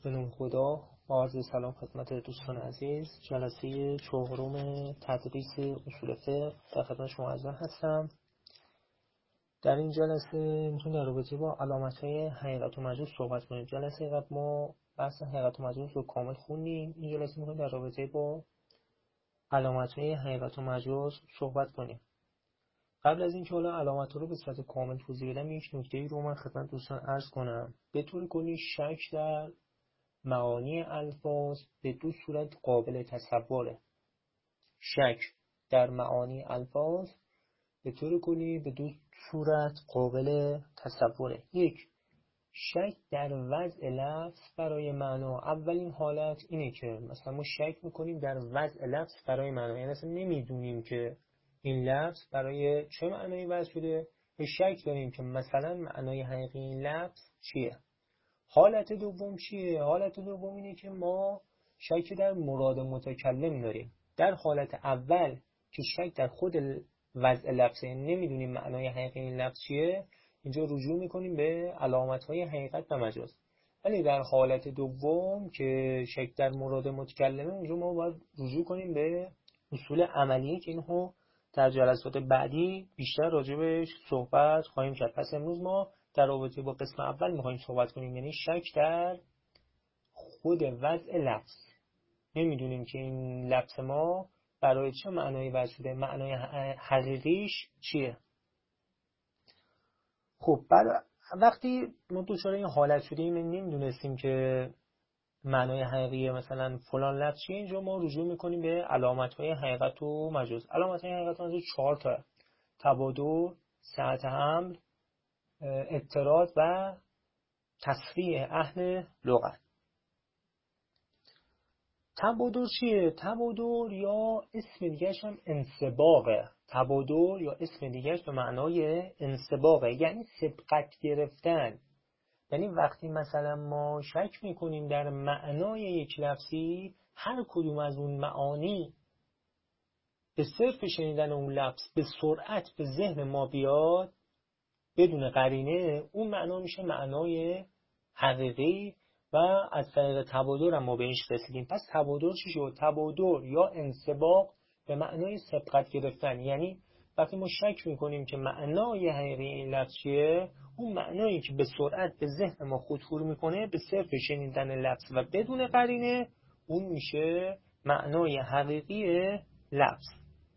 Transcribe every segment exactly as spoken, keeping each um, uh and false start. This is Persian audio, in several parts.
به نام خدا. با عرض سلام خدمت دوستان عزیز. جلسه چهارم تدریس اصول فقه در خدمت شما عزیزان هستم. در این جلسه میتونیم در رابطه با علامت‌های حقیقت و مجاز صحبت کنیم. جلسه قبل ما بحث حقیقت و مجاز رو کامل خوندیم. این جلسه میتونیم در رابطه با علامت‌های حقیقت و مجاز صحبت کنیم. قبل از اینکه حالا علامت رو به صورت کامل توضیح بدم، یک نکته رو من خدمت دوستان عرض کنم. به طور کلی شک در معانی الفاظ به دو صورت قابل تصوره. شک در معانی الفاظ به طور کلی به دو صورت قابل تصوره. یک، شک در وضع لفظ برای معنا. اولین حالت اینه که مثلا ما شک میکنیم در وضع لفظ برای معنا، یعنی اصلا نمیدونیم که این لفظ برای چه معنایی وضع شده، به شک داریم که مثلا معنای حقیقی این لفظ چیه. حالت دوم چیه؟ حالت دوم اینه که ما شک در مراد متکلم داریم. در حالت اول که شک در خود وضع لفظه، نمیدونیم معنای حقیقی این لفظ چیه، اینجا رجوع میکنیم به علامت‌های حقیقت و مجاز. ولی در حالت دوم که شک در مراد متکلمه، اونجا ما باید رجوع کنیم به اصول عملی که اینو در جلسات بعدی بیشتر راجبش صحبت خواهیم کرد. پس امروز ما در رابطه با قسم اول میخوایم صحبت کنیم، یعنی شک در خود وضع لفظ. نمیدونیم که این لفظ ما برای چه معنایی وضع شده، معنای حقیقیش چیه. خب بعد وقتی ما دچار این حالت شدیم نمیدونستیم که معنای حقیقی مثلا فلان لفظ چیه، اینجا ما رجوع میکنیم به علامت‌های حقیقت و مجاز. علامت‌های حقیقت و مجاز چهار تا: تبادر، صحت حمل، اضطراد و تصریح اهل لغت. تبادر چیه؟ تبادر یا اسم دیگرش هم انسباقه. تبادر یا اسم دیگرش به معنای انسباقه، یعنی سبقت گرفتن. یعنی وقتی مثلا ما شک میکنیم در معنای یک لفظی، هر کدوم از اون معانی به صرف شنیدن اون لفظ به سرعت به ذهن ما بیاد بدون قرینه، اون معنا میشه معنای حقیقی و از طریق تبادر هم ما بهش رسیدیم. پس تبادر چی شد؟ تبادر یا انسباق به معنای سبقت گرفتن، یعنی وقتی ما شک میکنیم که معنای حقیقی این لفظ چیه، اون معنایی که به سرعت به ذهن ما خطور میکنه به صرف شنیدن لفظ و بدون قرینه، اون میشه معنای حقیقی لفظ.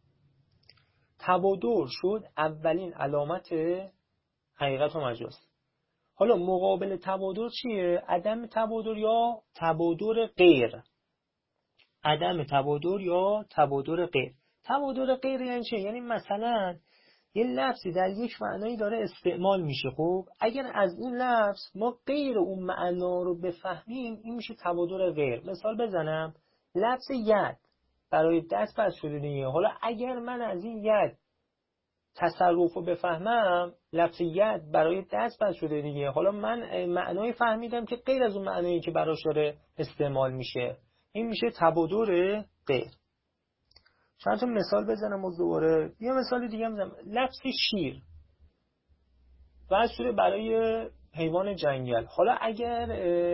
تبادر شد اولین علامت حقیقت و مجاز. حالا مقابل تبادر چیه؟ عدم تبادر یا تبادر غیر. عدم تبادر یا تبادر غیر. تبادر غیر یعنی چه؟ یعنی مثلا یه لفظی در یک معنایی داره استعمال میشه، خب اگر از اون لفظ ما غیر اون معنا رو بفهمیم، این میشه تبادر غیر. مثال بزنم، لفظ ید برای دست بس شده دیگه. حالا اگر من از این ید تصرف رو بفهمم، لفظ ید برای دست بس شده دیگه. حالا من معنای فهمیدم که غیر از اون معنایی که براش داره استعمال میشه، این میشه تبادر غیر. چند تا مثال بزنم و دوباره یه مثال دیگه هم بزنم. لفظ شیر وضع شده برای حیوان جنگل. حالا اگر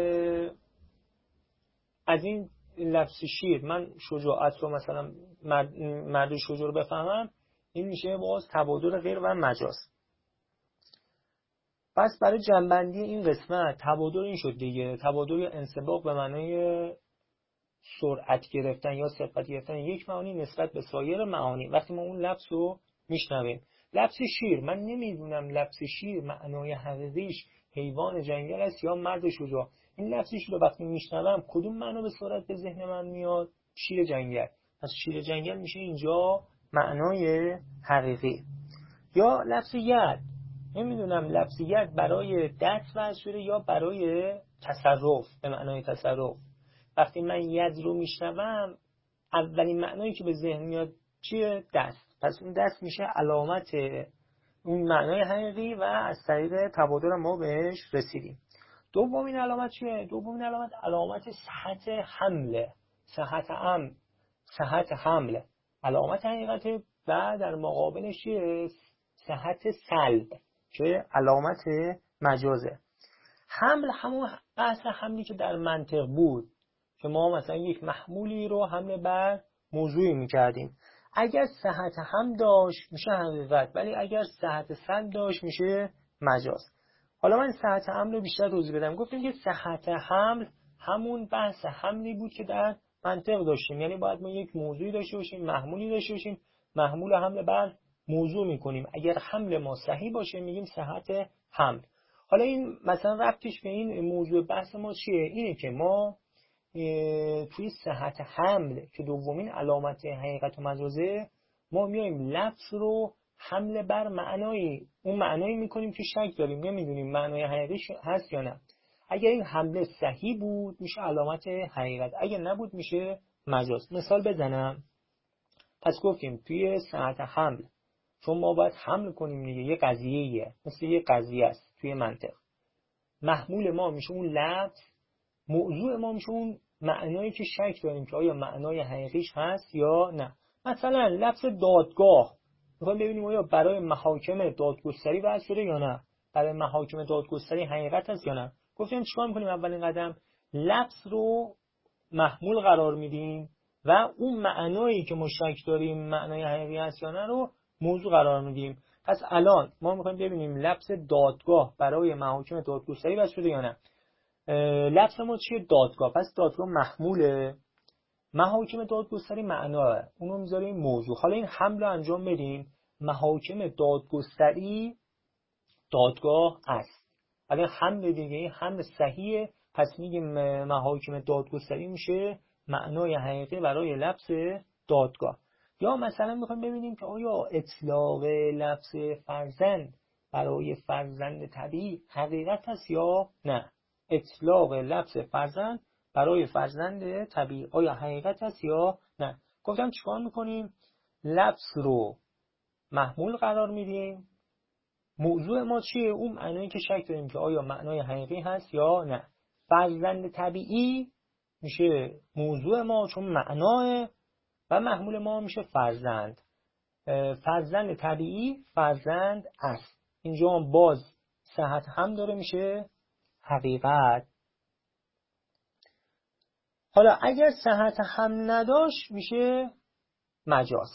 از این لفظ شیر من شجاعت رو مثلا مرد, مرد شجاع رو بفهمم، این میشه باز تبادر غیر و مجاز. پس برای جنبندی این قسمت تبادر این شد دیگه. تبادر یا انسباق به معنای سرعت گرفتن یا سبقت گرفتن یک معانی نسبت به سایر معانی وقتی ما اون لفظ رو میشنویم. لفظ شیر، من نمیدونم لفظ شیر معنای حقیقیش حیوان جنگل است یا مرد شجاع. این لفظ شیر رو وقتی میشنوم کدوم معنا به سرعت به ذهن من میاد؟ شیر جنگل. پس شیر جنگل میشه اینجا معنای حقیقی. یا لفظ ید، نمیدونم لفظ ید برای دست وضع شده یا برای تصرف به معنای تصرف. وقتی من ید رو میشنوم اولین معنایی که به ذهن میاد چیه؟ دست. پس اون دست میشه علامت اون معنای حقیقی و از طریق تبادر ما بهش رسیدیم. دومین علامت چیه؟ دومین علامت علامت صحت حمله. صحت حمل صحت حمل علامت حقیقت و در مقابلش چیه؟ صحت سلب که علامت مجازه. حمل همون بحث حملی که در منطق بود که ما مثلا یک محمولی رو حمل بر موضوعی میکردیم. اگر صحت هم داشت میشه حقیقت، ولی اگر صحت سلب داشت میشه مجاز. حالا من صحت حمل رو بیشتر توضیح بدم. گفتیم که صحت حمل همون بحث حملی بود که در منطق داشتیم، یعنی باید ما یک موضوعی داشته باشیم، محمولی داشته باشیم، محمول حمل بر موضوع میکنیم. اگر حمل ما صحیح باشه میگیم صحت حمل. حالا این مثلا ربطش به این موضوع بحث ما چیه؟ اینه که ما توی صحت حمل که دومین علامت حقیقت و مجازه، ما میایم لفظ رو حمل بر معنایی، اون معنایی میکنیم که شک داریم، نمیدونیم معنای حقیقیش هست یا نه. اگر این حمله صحیح بود میشه علامت حقیقت، اگر نبود میشه مجاز. مثال بزنم. پس گفتیم توی صحت حمل چون ما باید حمل کنیم دیگه، یه قضیه‌ایه، مثل یه قضیه است توی منطق. محمول ما میشه اون لفظ، موضوع ما میشه اون معنایی که شک داریم که آیا معنای حقیقیش هست یا نه. مثلا لفظ دادگاه میخوایم ببینیم آیا برای محاکم دادگستری وضع شده یا نه، برای محاکم دادگستری حقیقت هست یا نه. گفتیم چیکار میکنیم؟ اولین قدم لفظ رو محمول قرار میدیم و اون معنایی که ما شک داریم معنای حقیقی هست یا نه رو موضوع قرار میدیم. پس الان ما میخوایم ببینیم لفظ دادگاه برای محاکم دادگستری وضع شده یا نه. لفظ ما چیه؟ دادگاه. پس دادگاه محموله، محاکم دادگستری معناه، اونو میذاریم موضوع. حالا این حمل رو انجام بدیم. محاکم دادگستری دادگاه است. اگر حمل دیگه این حمل صحیحه، پس میگیم محاکم دادگستری میشه معنای حقیقی برای لفظ دادگاه. یا مثلا میخوایم ببینیم که آیا اطلاق لفظ فرزند برای فرزند طبیعی حقیقت هست یا نه. اطلاق لفظ فرزند برای فرزند طبیعی آیا حقیقت هست یا نه. گفتم چیکار میکنیم؟ لفظ رو محمول قرار میدیم. موضوع ما چیه؟ اون معنایی که شک داریم که آیا معنای حقیقی هست یا نه. فرزند طبیعی میشه موضوع ما چون معناه، و محمول ما میشه فرزند. فرزند طبیعی فرزند است. اینجا باز صحت هم داره میشه حقیقت. حالا اگر صحت هم نداشت میشه مجاز،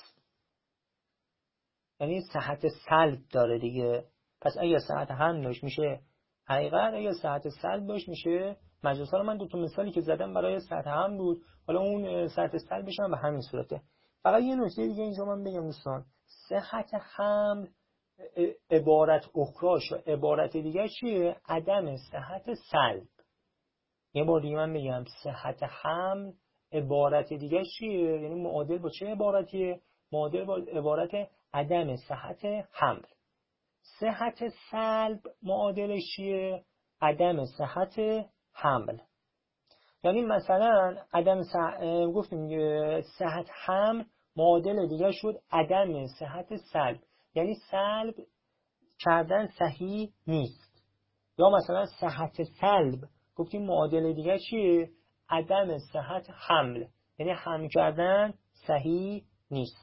یعنی صحت سلب داره دیگه. پس اگر صحت هم داشت میشه حقیقت، اگر صحت سلب داشت میشه مجاز. حالا من دو تا مثالی که زدم برای صحت هم بود، حالا اون صحت سلبش هم به همین صورته. فقط یه نکته دیگه اینجا من بگم دوستان، صحت حمل عبارت اخراش و عبارت دیگه چیه؟ عدم صحت سلب. یه بار دیگه من بگم صحت حمل عبارت دیگه چیه؟ یعنی معادل با چه عبارتیه؟ معادل با عبارت عدم صحت حمل. صحت سلب معادلش چیه؟ عدم صحت حمل. یعنی مثلا عدم صح... گفتیم صحت حمل معادل دیگه شد عدم صحت سلب، یعنی سلب کردن صحیح نیست. یا مثلا صحت سلب گفتیم معادل دیگه چیه؟ عدم صحت حمل، یعنی حمل کردن صحیح نیست.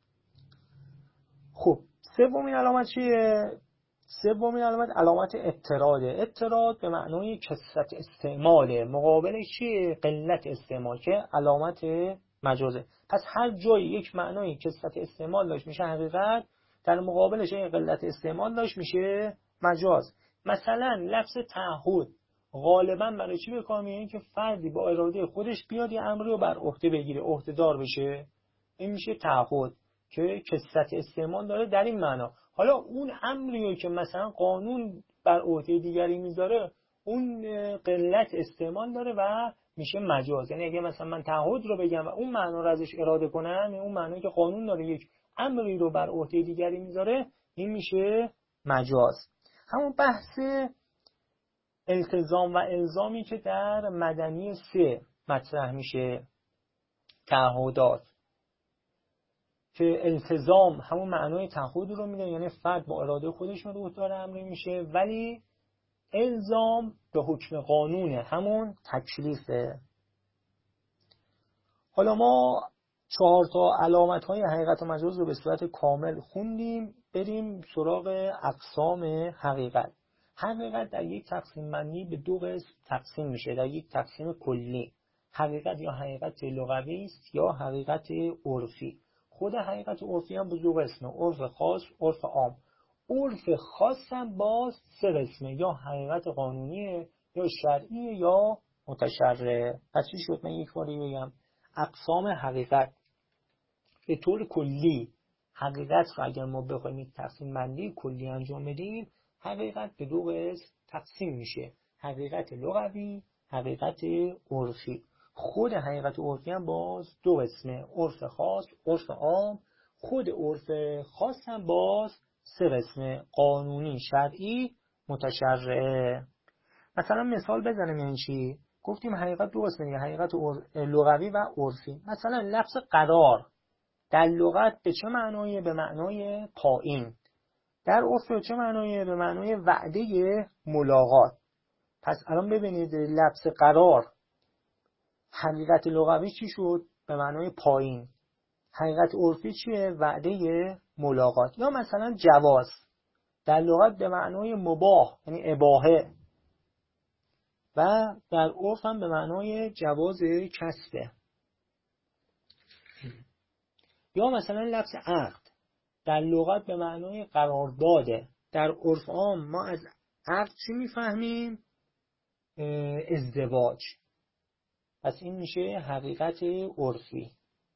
خب سومین علامت چیه؟ سومین علامت علامت اضطراده. اضطراد به معنای کثرت استعماله، مقابلش چیه؟ قلت استعمال که علامت مجازه. پس هر جایی یک معنای کثرت استعمال داشت میشه حقیقت، در مقابلش این قلت استعمال داشت میشه مجاز. مثلا لفظ تعهد غالبا برای چی به کار میاد؟ که فردی با اراده خودش بیاد یه امری رو بر عهده بگیره، عهده‌دار بشه، این میشه تعهد که کثرت استعمال داره در این معنا. حالا اون امریه که مثلا قانون بر عهده دیگری میذاره اون قلت استعمال داره و میشه مجاز. یعنی اگه مثلا من تعهد رو بگم و اون معنا رو ازش اراده کنم، اون معنی که قانون داره یک امری رو بر عهده دیگری میذاره، این میشه مجاز. همون بحث التزام و الزامی که در مدنی سه مطرح میشه، تعهدات، که التزام همون معنای تعهد رو میده، یعنی فرد با اراده خودش مدعوتار امری میشه، ولی الزام به حکم قانونه، همون تکلیفه. حالا ما چهار تا علامت های حقیقت و مجاز رو به صورت کامل خوندیم، بریم سراغ اقسام حقیقت. حقیقت در یک تقسیم بندی به دو قسم تقسیم میشه در یک تقسیم کلی. حقیقت یا حقیقت لغوی است یا حقیقت عرفی. خود حقیقت عرفی هم به دو قسمه، عرف خاص، عرف عام. عرف خاص هم باز سه قسمه، یا حقیقت قانونیه یا شرعی یا متشرع. پس چی شد؟ من یک بار بگم اقسام حقیقت. به طور کلی حقیقت رو اگر ما بخوایم یک تقسیم بندی کلی انجام بدیم، حقیقت به دو قسم تقسیم میشه، حقیقت لغوی، حقیقت عرفی. خود حقیقت عرفی هم باز دو قسمه، عرف خاص، عرف عام. خود عرف خاص هم باز سه قسمه، قانونی، شرعی، متشرع. مثلا مثال بزنیم این چی؟ گفتیم حقیقت دو قسمه دیگه، حقیقت لغوی و عرفی. مثلا لفظ قرار در لغت به چه معنایه؟ به معنای پایین. در عرف به چه معنایه؟ به معنای وعده ملاقات. پس الان ببینید لفظ قرار حقیقت لغوی چی شد؟ به معنای پایین. حقیقت عرفی چیه؟ وعده ملاقات. یا مثلا جواز در لغت به معنای مباح، یعنی اباحه، و در عرف هم به معنای جواز کسبه. یا مثلا لفظ عقد در لغت به معنای قرارداده. در عرف عام ما از عقد چی میفهمیم؟ ازدواج. پس این میشه حقیقت عرفی.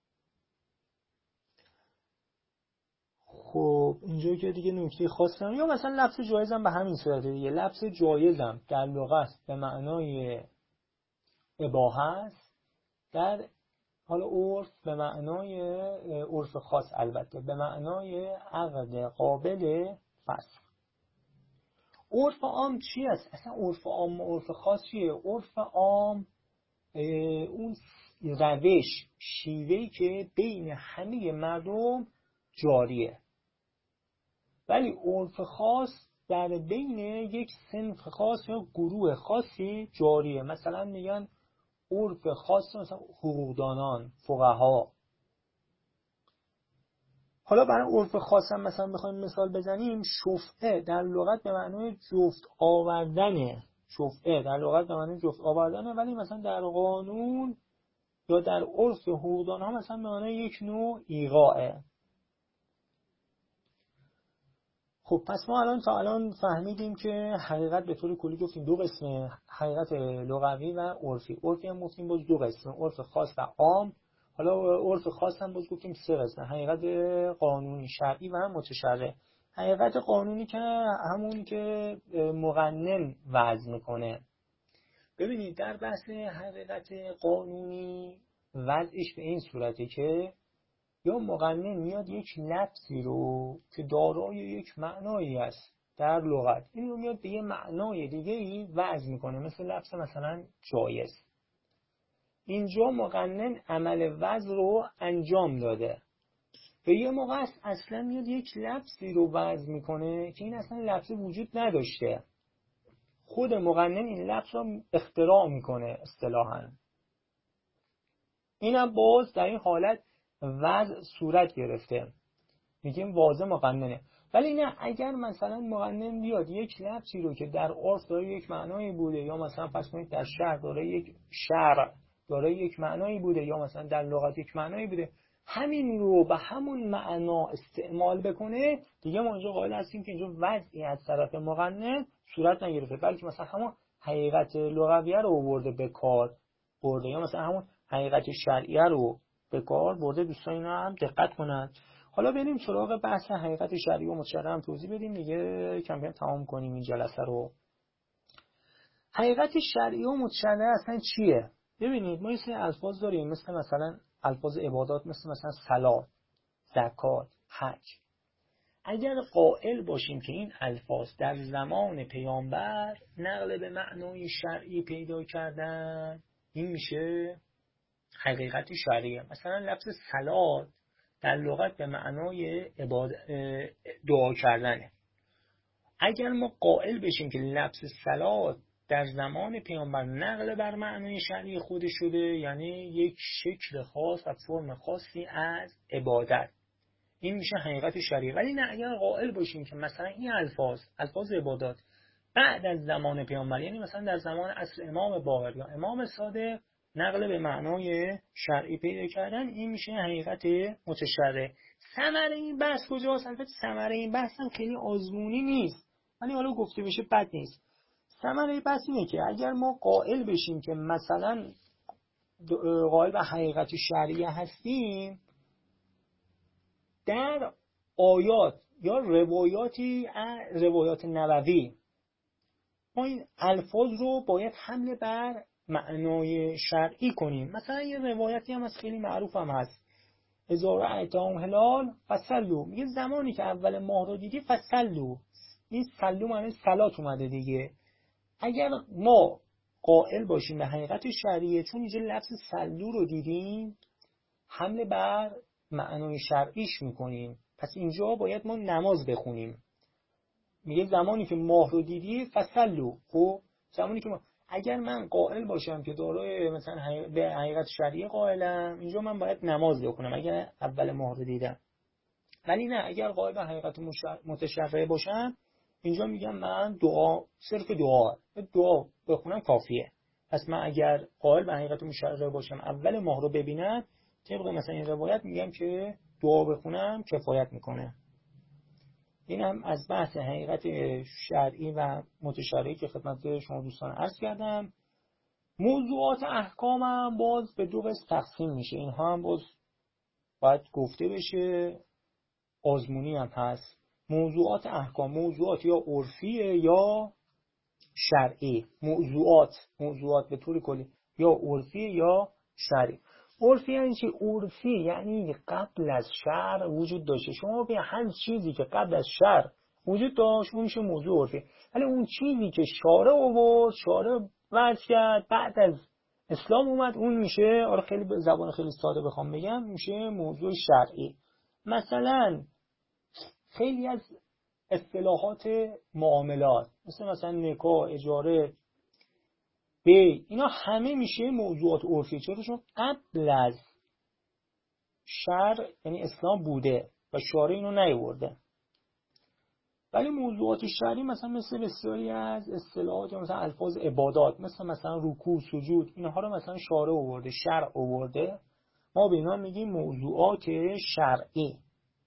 خب اینجا که دیگه نکته خاصم. یا مثلا لفظ جایزم به همین صورته دیگه. لفظ جایزم در لغت به معنای اباحه است، در حالا عرف به معنای عرف خاص، البته به معنای عقد قابل فسخ. عرف عام چی است؟ اصلا عرف عام و عرف خاص چیه؟ عرف عام اون روش، شیوهی که بین همه مردم جاریه، ولی عرف خاص در بین یک صنف خاص یا گروه خاصی جاریه. مثلا میگن عرف خاص مثلا حقوقدانان، فقها. حالا برای عرف خاص هم مثلا بخوایم مثال بزنیم، شفعه در لغت به معنای جفت آوردنه. شفعه در لغت به معنای جفت آوردنه، ولی مثلا در قانون یا در عرف حقوقدان ها مثلا به معنای یک نوع ایقاعه. خب پس ما الان تا الان فهمیدیم که حقیقت به طور کلی گفتیم دو قسمه، حقیقت لغوی و عرفی. عرفی هم گفتیم باز دو قسمه، عرف خاص و عام. حالا عرف خاص هم باز گفتیم سه قسمه، حقیقت قانونی، شرعی و متشرع. حقیقت قانونی که همون که مقنن وضع میکنه. ببینید در بحث حقیقت قانونی وضعش به این صورته که یا مقنن میاد یک لفظی رو که دارای یک معنایی است در لغت، این رو میاد به یه معنای دیگه ای وضع میکنه، مثل لفظ مثلا جایز. اینجا مقنن عمل وضع رو انجام داده. به یه موقع است اصلا میاد یک لفظی رو وضع میکنه که این اصلا لفظی وجود نداشته، خود مقنن این لفظ رو اختراع میکنه اصطلاحاً. اینم باز در این حالت وضع صورت گرفته، میگیم واضح مقننه. ولی نه اگر مثلا مقنن بیاد یک لفظی رو که در عرف داره یک معنایی بوده، یا مثلا پس کنید در شرع داره یک شرع داره یک معنایی بوده، یا مثلا در لغت یک معنایی بوده، همین رو به همون معنا استعمال بکنه، دیگه ما اینجا قائل هستیم که اینجا وضعی از طرف مقنن صورت نگرفته، بلکه مثلا همون حقیقت لغویه رو آورده به کار برده، یا مثلا همون حقیقت شرعیه رو به کار برده. دوستان اینا هم دقت کنند. حالا بریم سراغ بحث حقیقت شرعی و متشرع هم توضیح بدیم دیگه، کم کم تمام کنیم این جلسه رو. حقیقت شرعی و متشرع اصلا چیه؟ ببینید ما یه سری الفاظ داریم، مثل مثلا الفاظ عبادات، مثل مثلا صلات، زکات، حج. اگر قائل باشیم که این الفاظ در زمان پیامبر نقل به معنای شرعی پیدا کردن، این میشه حقیقت شرعیه. مثلا لفظ صلات در لغت به معنای دعا کردنه. اگر ما قائل بشیم که لفظ صلات در زمان پیامبر نقل بر معنای شرعی خودش شده، یعنی یک شکل خاص و فرم خاصی از عبادت، این میشه حقیقت شرعی. ولی نه اگر قائل باشیم که مثلا این الفاظ الفاظ عبادات بعد از زمان پیامبر، یعنی مثلا در زمان عصر امام باقر یا امام صادق نقل به معنای شرعی پیدا کردن، این میشه حقیقت متشرع. ثمره این بحث کجاست؟ البته ثمره این بحث هم خیلی آزمونی نیست، ولی حالا گفته بشه بد نیست. ثمره بحث اینه که اگر ما قائل بشیم که مثلا قائل به حقیقت شرعیه هستیم، در آیات یا روایاتی روایات نبوی ما این الفاظ رو باید حمل بر معنای شرعی کنیم. مثلا یه روایتی هم از خیلی معروف هم هست، هزار ایتام هلال فسلو، میگه زمانی که اول ماه رو دیدی فسلو، این سلو معنی صلات اومده دیگه. اگر ما قائل باشیم به حقیقت شرعیه، چون اینجا لفظ سلو رو دیدیم حمله بر معنای شرعیش میکنیم، پس اینجا باید ما نماز بخونیم. میگه زمانی که ماه رو دیدی فسلو، خب زمانی که ما، اگر من قائل باشم که دارای مثلا حقیقت به حقیقت شرعیه قائلم، اینجا من باید نماز بخونم اگر اول ماه رو دیدم. ولی نه، اگر قائل به حقیقت متشرعه باشم، اینجا میگم من دعا، صرف دعا دعا بخونم کافیه. پس من اگر قائل به حقیقت متشرعه باشم، اول ماه رو ببینم، طبق مثلا این روایت میگم که دعا بخونم کفایت میکنه. این هم از بحث حقیقت شرعی و متشرعی که خدمت شما دوستان عرض کردم. موضوعات احکام هم باز به دو قسم تقسیم میشه، اینها هم باز باید گفته بشه، آزمونی هم هست. موضوعات احکام، موضوعات یا عرفیه یا شرعی. موضوعات موضوعات به طور کلی یا عرفیه یا شرعی. عرفی یعنی چی؟ عرفی یعنی قبل از شرع وجود داشته. شما به هر چیزی که قبل از شرع وجود داشت اون میشه موضوع عرفی. ولی اون چیزی که شارع آورد، شارع وضع کرد، بعد از اسلام اومد، اون میشه، آره خیلی به زبان خیلی ساده بخوام بگم، میشه موضوع شرعی. مثلا خیلی از اصطلاحات معاملات مثل مثلا نکاح، اجاره، بی، اینا همه میشه موضوعات عرفی، چرا؟ چون قبل از شرع یعنی اسلام بوده و شارع اینو نیاورده. ولی موضوعات شرعی مثلا مثل بسیاری از اصطلاحات مثلا الفاظ عبادات، مثل مثلا رکوع، سجود، اینها رو مثلا شارع آورده، شرع آورده، ما به اینا میگیم موضوعات شرعی.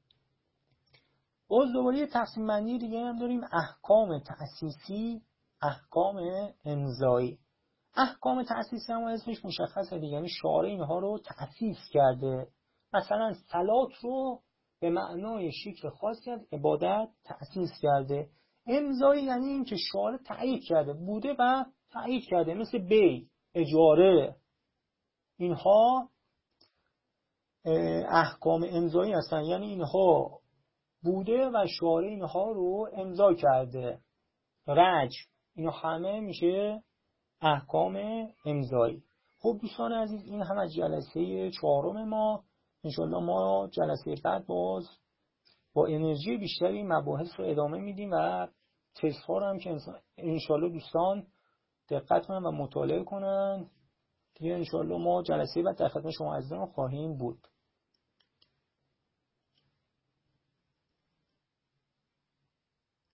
باز دوباره یه تقسیم بندی دیگه هم داریم، احکام تأسیسی، احکام امضایی. احکام تأسیسی هم اسمش مشخصه دیگه، یعنی شارع اینها رو تأسیس کرده. مثلا صلات رو به معنای شکل خاص کرد، عبادت تأسیس کرده. امضایی یعنی این که شارع تایید کرده، بوده و تایید کرده، مثل بی، اجاره، اینها احکام امضایی هستن، یعنی اینها بوده و شارع اینها رو امضا کرده. رجم، اینا همه میشه احکام امضایی. خب دوستان عزیز، این هم از جلسه چهارم ما. انشالله ما جلسه بعد باز با انرژی بیشتری مباحث رو ادامه میدیم و تست ها رو هم که انشالله دوستان دقت کنن و مطالعه کنن دیگه. انشالله ما جلسه بعد در خدمت شما عزیزان خواهیم بود.